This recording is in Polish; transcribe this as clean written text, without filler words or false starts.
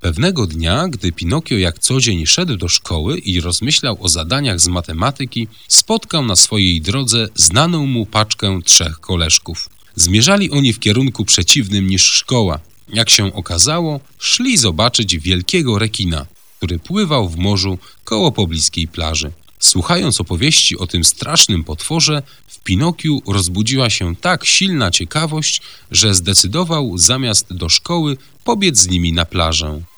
Pewnego dnia, gdy Pinokio jak co dzień szedł do szkoły i rozmyślał o zadaniach z matematyki, spotkał na swojej drodze znaną mu paczkę 3 koleżków. Zmierzali oni w kierunku przeciwnym niż szkoła. Jak się okazało, szli zobaczyć wielkiego rekina, który pływał w morzu koło pobliskiej plaży. Słuchając opowieści o tym strasznym potworze, w Pinokiu rozbudziła się tak silna ciekawość, że zdecydował zamiast do szkoły pobiec z nimi na plażę.